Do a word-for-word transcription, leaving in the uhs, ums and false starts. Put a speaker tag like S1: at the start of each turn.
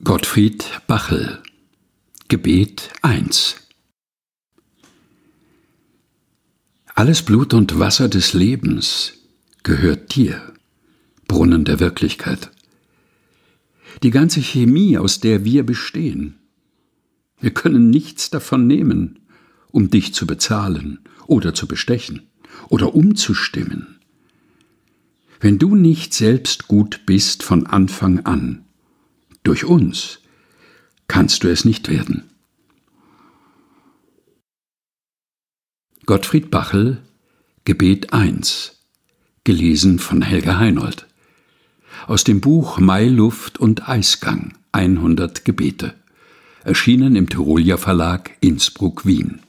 S1: Gottfried Bachl, Gebet eins. Alles Blut und Wasser des Lebens gehört dir, Brunnen der Wirklichkeit. Die ganze Chemie, aus der wir bestehen. Wir können nichts davon nehmen, um dich zu bezahlen oder zu bestechen oder umzustimmen. Wenn du nicht selbst gut bist von Anfang an, durch uns kannst du es nicht werden. Gottfried Bachl, Gebet eins, gelesen von Helga Heinold. Aus dem Buch Mai, Luft und Eisgang, hundert Gebete, erschienen im Tyrolia Verlag Innsbruck, Wien.